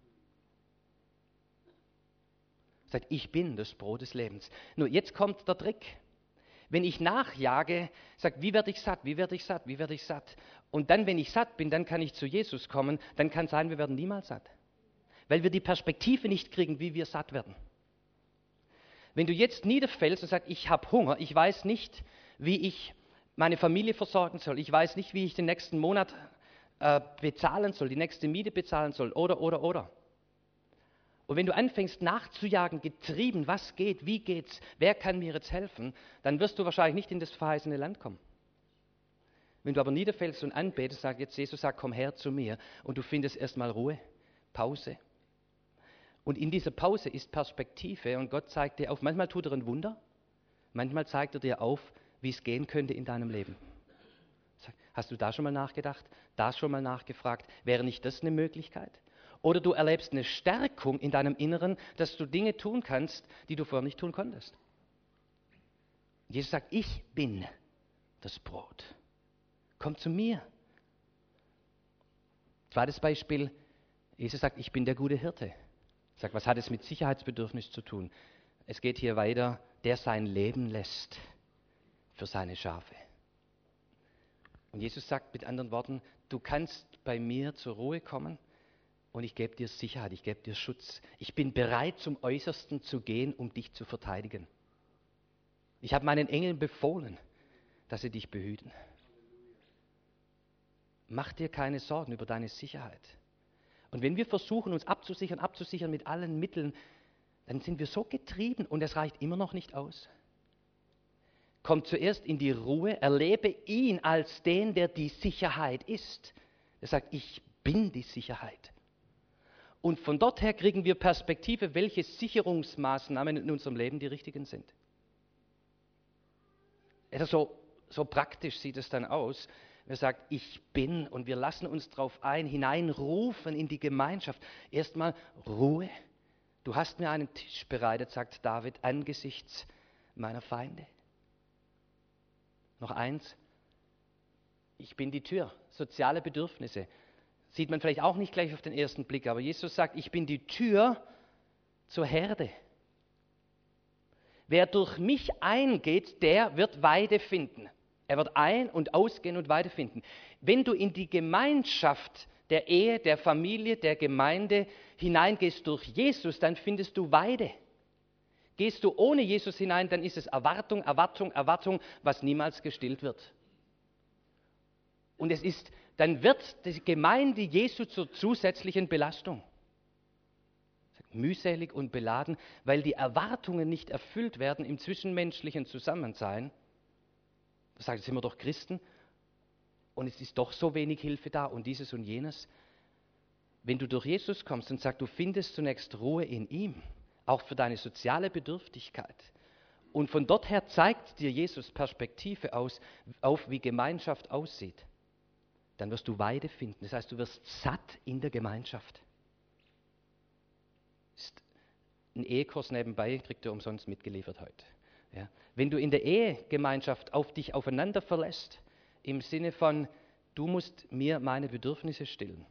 Er sagt, ich bin das Brot des Lebens. Nur jetzt kommt der Trick. Wenn ich nachjage, sagt, wie werde ich satt, wie werde ich satt, wie werde ich satt? Und dann, wenn ich satt bin, dann kann ich zu Jesus kommen, dann kann es sein, wir werden niemals satt. Weil wir die Perspektive nicht kriegen, wie wir satt werden. Wenn du jetzt niederfällst und sagst, ich habe Hunger, ich weiß nicht, wie ich meine Familie versorgen soll, ich weiß nicht, wie ich den nächsten Monat äh, bezahlen soll, die nächste Miete bezahlen soll, oder, oder, oder. Und wenn du anfängst nachzujagen, getrieben, was geht, wie geht's, wer kann mir jetzt helfen, dann wirst du wahrscheinlich nicht in das verheißene Land kommen. Wenn du aber niederfällst und anbetest, sagt jetzt Jesus, sagt, komm her zu mir und du findest erstmal Ruhe, Pause. Und in dieser Pause ist Perspektive und Gott zeigt dir auf, manchmal tut er ein Wunder, manchmal zeigt er dir auf, wie es gehen könnte in deinem Leben. Hast du da schon mal nachgedacht, da schon mal nachgefragt, wäre nicht das eine Möglichkeit? Oder du erlebst eine Stärkung in deinem Inneren, dass du Dinge tun kannst, die du vorher nicht tun konntest. Jesus sagt, ich bin das Brot. Komm zu mir. Zweites Beispiel, Jesus sagt, ich bin der gute Hirte. Er sagt, was hat es mit Sicherheitsbedürfnis zu tun? Es geht hier weiter, der sein Leben lässt für seine Schafe. Und Jesus sagt mit anderen Worten, du kannst bei mir zur Ruhe kommen und ich gebe dir Sicherheit, ich gebe dir Schutz. Ich bin bereit, zum Äußersten zu gehen, um dich zu verteidigen. Ich habe meinen Engeln befohlen, dass sie dich behüten. Mach dir keine Sorgen über deine Sicherheit. Und wenn wir versuchen, uns abzusichern, abzusichern mit allen Mitteln, dann sind wir so getrieben und es reicht immer noch nicht aus. Komm zuerst in die Ruhe, erlebe ihn als den, der die Sicherheit ist. Er sagt, ich bin die Sicherheit. Und von dort her kriegen wir Perspektive, welche Sicherungsmaßnahmen in unserem Leben die richtigen sind. Also so, so praktisch sieht es dann aus. Er sagt, ich bin, und wir lassen uns darauf ein, hineinrufen in die Gemeinschaft. Erstmal Ruhe. Du hast mir einen Tisch bereitet, sagt David, angesichts meiner Feinde. Noch eins, ich bin die Tür, soziale Bedürfnisse. Sieht man vielleicht auch nicht gleich auf den ersten Blick, aber Jesus sagt, ich bin die Tür zur Herde. Wer durch mich eingeht, der wird Weide finden. Er wird ein- und ausgehen und Weide finden. Wenn du in die Gemeinschaft der Ehe, der Familie, der Gemeinde hineingehst durch Jesus, dann findest du Weide. Gehst du ohne Jesus hinein, dann ist es Erwartung, Erwartung, Erwartung, was niemals gestillt wird. Und es ist, dann wird die Gemeinde Jesu zur zusätzlichen Belastung. Mühselig und beladen, weil die Erwartungen nicht erfüllt werden im zwischenmenschlichen Zusammensein. Da sagt, jetzt sind wir doch Christen und es ist doch so wenig Hilfe da und dieses und jenes. Wenn du durch Jesus kommst und sagst, du findest zunächst Ruhe in ihm, auch für deine soziale Bedürftigkeit Und von dort her zeigt dir Jesus Perspektive aus, auf, wie Gemeinschaft aussieht. Dann wirst du Weide finden. Das heißt, du wirst satt in der Gemeinschaft. Ist ein Ehekurs nebenbei, kriegt ihr umsonst mitgeliefert heute. Ja. Wenn du in der Ehegemeinschaft auf dich aufeinander verlässt, im Sinne von, du musst mir meine Bedürfnisse stillen,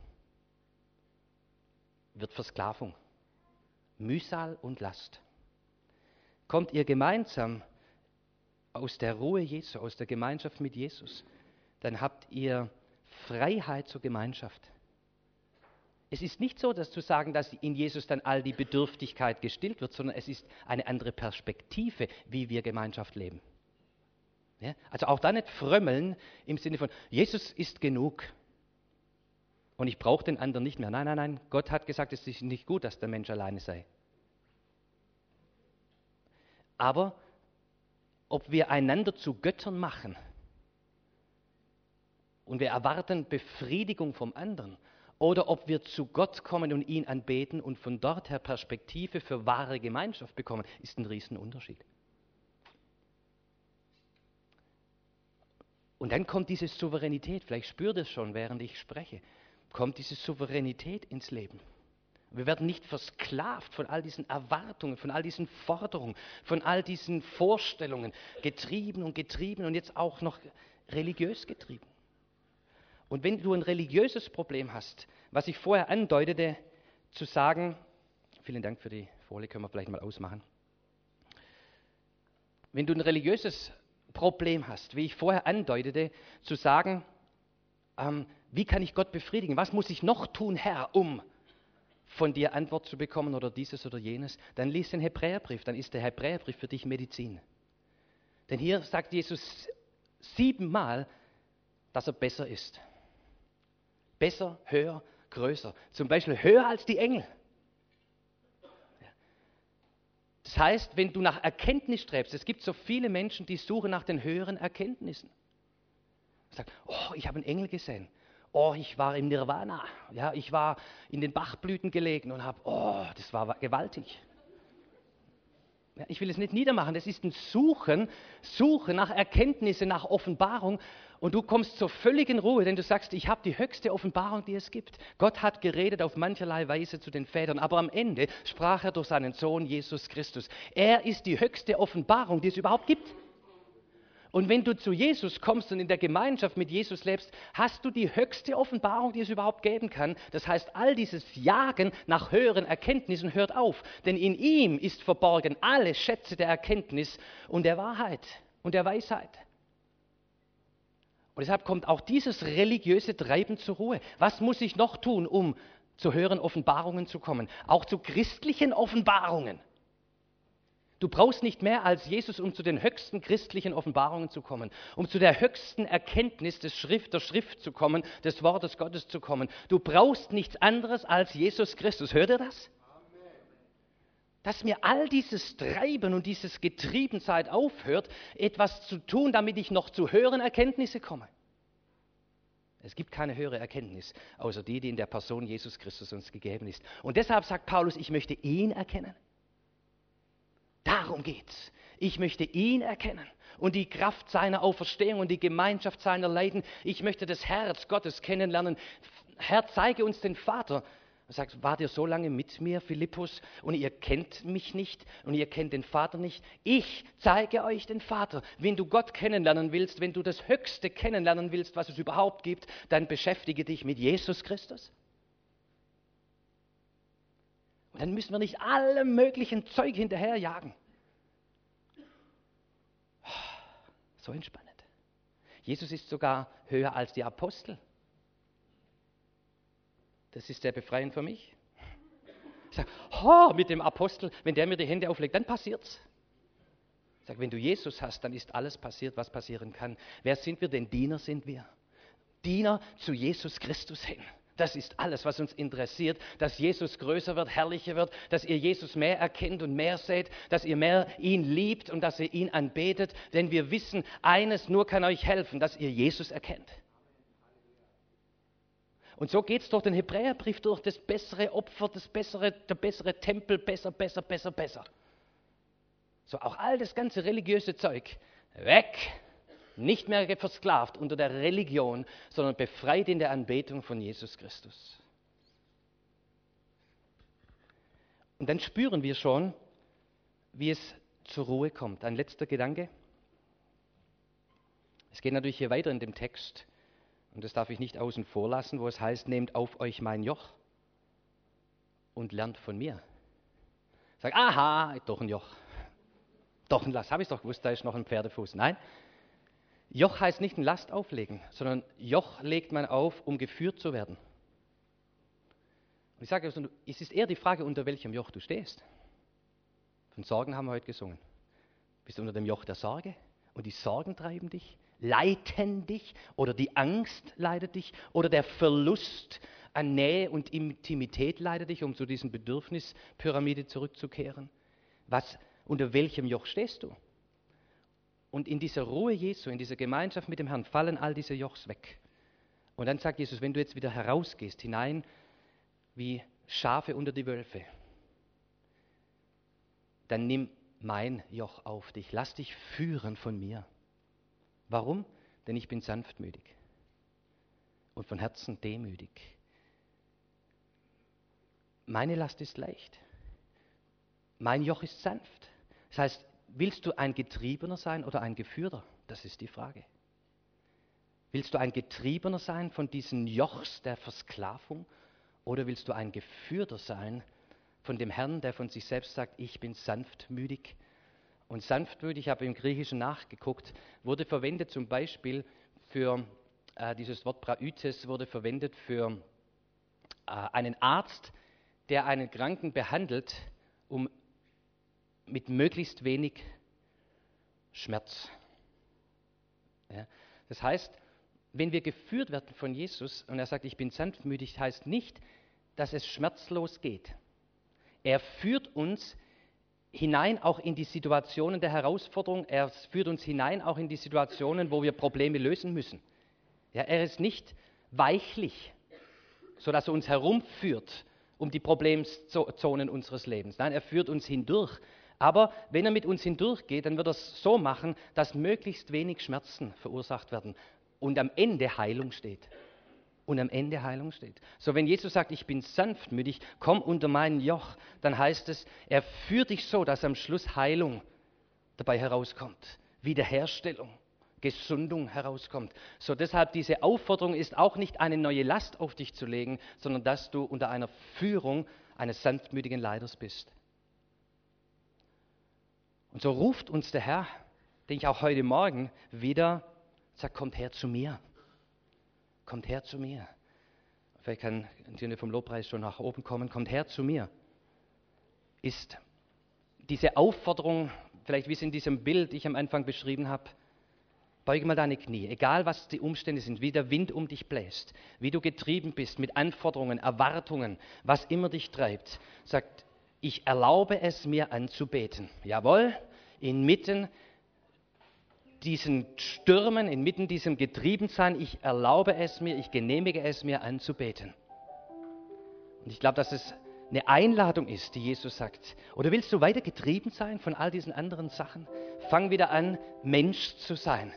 wird Versklavung, Mühsal und Last. Kommt ihr gemeinsam aus der Ruhe Jesu, aus der Gemeinschaft mit Jesus, dann habt ihr Freiheit zur Gemeinschaft. Es ist nicht so, dass zu sagen, dass in Jesus dann all die Bedürftigkeit gestillt wird, sondern es ist eine andere Perspektive, wie wir Gemeinschaft leben. Ja? Also auch da nicht frömmeln im Sinne von, Jesus ist genug und ich brauche den anderen nicht mehr. Nein, nein, nein, Gott hat gesagt, es ist nicht gut, dass der Mensch alleine sei. Aber ob wir einander zu Göttern machen und wir erwarten Befriedigung vom anderen, oder ob wir zu Gott kommen und ihn anbeten und von dort her Perspektive für wahre Gemeinschaft bekommen, ist ein Riesenunterschied. Und dann kommt diese Souveränität, vielleicht spürt ihr es schon, während ich spreche, kommt diese Souveränität ins Leben. Wir werden nicht versklavt von all diesen Erwartungen, von all diesen Forderungen, von all diesen Vorstellungen, getrieben und getrieben und jetzt auch noch religiös getrieben. Und wenn du ein religiöses Problem hast, was ich vorher andeutete, zu sagen, vielen Dank für die Folie, können wir vielleicht mal ausmachen. Wenn du ein religiöses Problem hast, wie ich vorher andeutete, zu sagen, ähm, wie kann ich Gott befriedigen? Was muss ich noch tun, Herr, um von dir Antwort zu bekommen oder dieses oder jenes? Dann lies den Hebräerbrief, dann ist der Hebräerbrief für dich Medizin. Denn hier sagt Jesus siebenmal, dass er besser ist. Besser, höher, größer. Zum Beispiel höher als die Engel. Das heißt, wenn du nach Erkenntnis strebst, es gibt so viele Menschen, die suchen nach den höheren Erkenntnissen. Sagt, oh, ich habe einen Engel gesehen. Oh, ich war im Nirvana. Ja, ich war in den Bachblüten gelegen und habe, oh, das war gewaltig. Ja, ich will es nicht niedermachen, das ist ein Suchen, Suchen nach Erkenntnisse, nach Offenbarung. Und du kommst zur völligen Ruhe, denn du sagst, ich habe die höchste Offenbarung, die es gibt. Gott hat geredet auf mancherlei Weise zu den Vätern, aber am Ende sprach er durch seinen Sohn Jesus Christus. Er ist die höchste Offenbarung, die es überhaupt gibt. Und wenn du zu Jesus kommst und in der Gemeinschaft mit Jesus lebst, hast du die höchste Offenbarung, die es überhaupt geben kann. Das heißt, all dieses Jagen nach höheren Erkenntnissen hört auf. Denn in ihm ist verborgen alle Schätze der Erkenntnis und der Wahrheit und der Weisheit. Und deshalb kommt auch dieses religiöse Treiben zur Ruhe. Was muss ich noch tun, um zu höheren Offenbarungen zu kommen? Auch zu christlichen Offenbarungen. Du brauchst nicht mehr als Jesus, um zu den höchsten christlichen Offenbarungen zu kommen, um zu der höchsten Erkenntnis des Schrift, der Schrift zu kommen, des Wortes Gottes zu kommen. Du brauchst nichts anderes als Jesus Christus. Hört ihr das? Amen. Dass mir all dieses Treiben und dieses Getriebensein aufhört, etwas zu tun, damit ich noch zu höheren Erkenntnissen komme. Es gibt keine höhere Erkenntnis, außer die, die in der Person Jesus Christus uns gegeben ist. Und deshalb sagt Paulus, ich möchte ihn erkennen. Darum geht's. Ich möchte ihn erkennen und die Kraft seiner Auferstehung und die Gemeinschaft seiner Leiden. Ich möchte das Herz Gottes kennenlernen. Herr, zeige uns den Vater. Er sagt, wart ihr so lange mit mir, Philippus, und ihr kennt mich nicht und ihr kennt den Vater nicht? Ich zeige euch den Vater. Wenn du Gott kennenlernen willst, wenn du das Höchste kennenlernen willst, was es überhaupt gibt, dann beschäftige dich mit Jesus Christus. Und dann müssen wir nicht allem möglichen Zeug hinterherjagen. So entspannend. Jesus ist sogar höher als die Apostel. Das ist sehr befreiend für mich. Ich sage, oh, mit dem Apostel, wenn der mir die Hände auflegt, dann passiert's. Ich sage, wenn du Jesus hast, dann ist alles passiert, was passieren kann. Wer sind wir denn? Diener sind wir. Diener zu Jesus Christus hin. Das ist alles, was uns interessiert, dass Jesus größer wird, herrlicher wird, dass ihr Jesus mehr erkennt und mehr seht, dass ihr mehr ihn liebt und dass ihr ihn anbetet. Denn wir wissen, eines nur kann euch helfen, dass ihr Jesus erkennt. Und so geht es durch den Hebräerbrief, durch das bessere Opfer, das bessere, der bessere Tempel, besser, besser, besser, besser. So auch all das ganze religiöse Zeug weg. Nicht mehr versklavt unter der Religion, sondern befreit in der Anbetung von Jesus Christus. Und dann spüren wir schon, wie es zur Ruhe kommt. Ein letzter Gedanke. Es geht natürlich hier weiter in dem Text, und das darf ich nicht außen vor lassen, wo es heißt, nehmt auf euch mein Joch und lernt von mir. Sag, aha, doch ein Joch. Doch ein Last. Habe ich doch gewusst, da ist noch ein Pferdefuß. Nein, Joch heißt nicht ein Last auflegen, sondern Joch legt man auf, um geführt zu werden. Und ich sage, es ist eher die Frage, unter welchem Joch du stehst. Von Sorgen haben wir heute gesungen. Bist du unter dem Joch der Sorge und die Sorgen treiben dich, leiten dich, oder die Angst leitet dich, oder der Verlust an Nähe und Intimität leitet dich, um zu diesen Bedürfnispyramide zurückzukehren. Was, unter welchem Joch stehst du? Und in dieser Ruhe Jesu, in dieser Gemeinschaft mit dem Herrn, fallen all diese Jochs weg. Und dann sagt Jesus, wenn du jetzt wieder herausgehst, hinein wie Schafe unter die Wölfe, dann nimm mein Joch auf dich, lass dich führen von mir. Warum? Denn ich bin sanftmütig und von Herzen demütig. Meine Last ist leicht, mein Joch ist sanft. Das heißt, willst du ein Getriebener sein oder ein Geführter? Das ist die Frage. Willst du ein Getriebener sein von diesen Jochs der Versklavung, oder willst du ein Geführter sein von dem Herrn, der von sich selbst sagt, ich bin sanftmütig? Und sanftmütig, ich habe im Griechischen nachgeguckt, wurde verwendet zum Beispiel für, äh, dieses Wort Praütes wurde verwendet für äh, einen Arzt, der einen Kranken behandelt, um mit möglichst wenig Schmerz. Ja, das heißt, wenn wir geführt werden von Jesus und er sagt, ich bin sanftmütig, heißt nicht, dass es schmerzlos geht. Er führt uns hinein auch in die Situationen der Herausforderung. Er führt uns hinein auch in die Situationen, wo wir Probleme lösen müssen. Ja, er ist nicht weichlich, sodass er uns herumführt um die Problemzonen unseres Lebens. Nein, er führt uns hindurch. Aber wenn er mit uns hindurchgeht, dann wird er es so machen, dass möglichst wenig Schmerzen verursacht werden und am Ende Heilung steht. Und am Ende Heilung steht. So, wenn Jesus sagt, ich bin sanftmütig, komm unter mein Joch, dann heißt es, er führt dich so, dass am Schluss Heilung dabei herauskommt. Wiederherstellung, Gesundung herauskommt. So, deshalb diese Aufforderung ist auch nicht eine neue Last auf dich zu legen, sondern dass du unter einer Führung eines sanftmütigen Leiters bist. Und so ruft uns der Herr, denke ich auch heute Morgen, wieder, sagt, kommt her zu mir. Kommt her zu mir. Vielleicht kann Antine vom Lobpreis schon nach oben kommen. Kommt her zu mir. Ist diese Aufforderung, vielleicht wie es in diesem Bild, ich am Anfang beschrieben habe, beuge mal deine Knie, egal was die Umstände sind, wie der Wind um dich bläst, wie du getrieben bist mit Anforderungen, Erwartungen, was immer dich treibt, sagt, ich erlaube es mir anzubeten. Jawohl, inmitten diesen Stürmen, inmitten diesem Getriebensein, ich erlaube es mir, ich genehmige es mir anzubeten. Und ich glaube, dass es eine Einladung ist, die Jesus sagt. Oder willst du weiter getrieben sein von all diesen anderen Sachen? Fang wieder an, Mensch zu sein.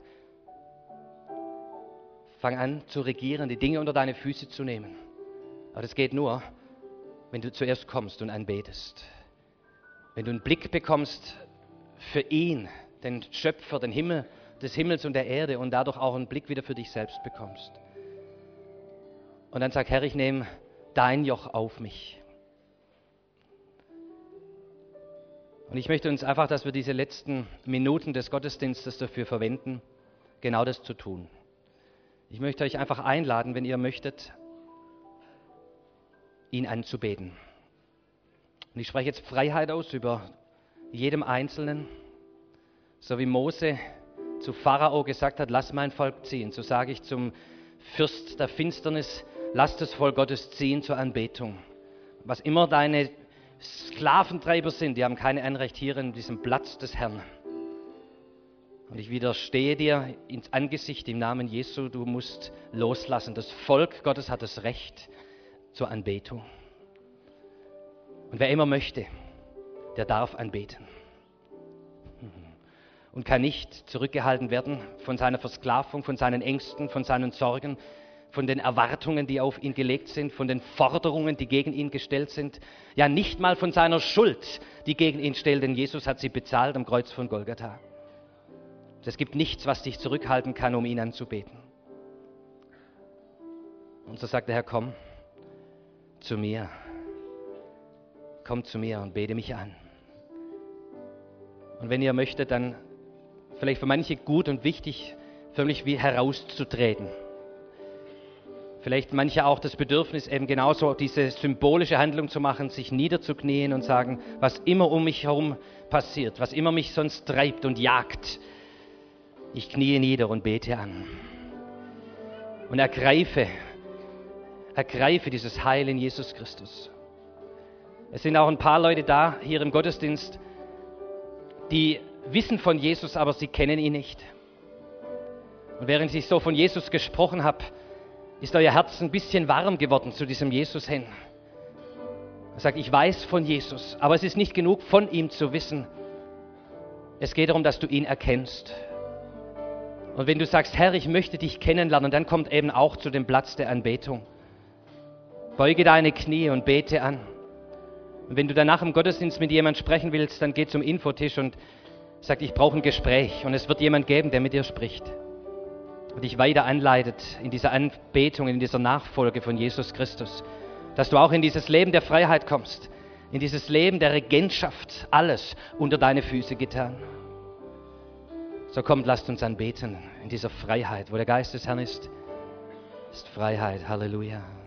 Fang an zu regieren, die Dinge unter deine Füße zu nehmen. Aber das geht nur, wenn du zuerst kommst und anbetest. Wenn du einen Blick bekommst für ihn, den Schöpfer, den Himmel, des Himmels und der Erde, und dadurch auch einen Blick wieder für dich selbst bekommst. Und dann sag, Herr, ich nehme dein Joch auf mich. Und ich möchte uns einfach, dass wir diese letzten Minuten des Gottesdienstes dafür verwenden, genau das zu tun. Ich möchte euch einfach einladen, wenn ihr möchtet, ihn anzubeten. Und ich spreche jetzt Freiheit aus über jedem Einzelnen. So wie Mose zu Pharao gesagt hat, lass mein Volk ziehen, so sage ich zum Fürst der Finsternis, lass das Volk Gottes ziehen zur Anbetung. Was immer deine Sklaventreiber sind, die haben kein Anrecht hier in diesem Platz des Herrn. Und ich widerstehe dir ins Angesicht im Namen Jesu, du musst loslassen. Das Volk Gottes hat das Recht zur Anbetung. Und wer immer möchte, der darf anbeten. und kann nicht zurückgehalten werden von seiner Versklavung, von seinen Ängsten, von seinen Sorgen, von den Erwartungen, die auf ihn gelegt sind, von den Forderungen, die gegen ihn gestellt sind. Ja, nicht mal von seiner Schuld, die gegen ihn stellt, denn Jesus hat sie bezahlt am Kreuz von Golgatha. Es gibt nichts, was dich zurückhalten kann, um ihn anzubeten. Und so sagt der Herr, komm zu mir. Komm zu mir und bete mich an. Und wenn ihr möchtet, dann vielleicht für manche gut und wichtig, für mich wie herauszutreten. Vielleicht manche auch das Bedürfnis, eben genauso diese symbolische Handlung zu machen, sich niederzuknien und sagen, was immer um mich herum passiert, was immer mich sonst treibt und jagt, ich kniee nieder und bete an. Und ergreife, ergreife dieses Heil in Jesus Christus. Es sind auch ein paar Leute da, hier im Gottesdienst, die wissen von Jesus, aber sie kennen ihn nicht. Und während ich so von Jesus gesprochen habe, ist euer Herz ein bisschen warm geworden zu diesem Jesus hin. Er sagt, ich weiß von Jesus, aber es ist nicht genug, von ihm zu wissen. Es geht darum, dass du ihn erkennst. Und wenn du sagst, Herr, ich möchte dich kennenlernen, dann kommt eben auch zu dem Platz der Anbetung. Beuge deine Knie und bete an. Und wenn du danach im Gottesdienst mit jemandem sprechen willst, dann geh zum Infotisch und sag, ich brauche ein Gespräch. Und es wird jemand geben, der mit dir spricht und dich weiter anleitet in dieser Anbetung, in dieser Nachfolge von Jesus Christus. Dass du auch in dieses Leben der Freiheit kommst, in dieses Leben der Regentschaft, alles unter deine Füße getan. So kommt, lasst uns anbeten in dieser Freiheit, wo der Geist des Herrn ist, ist Freiheit. Halleluja.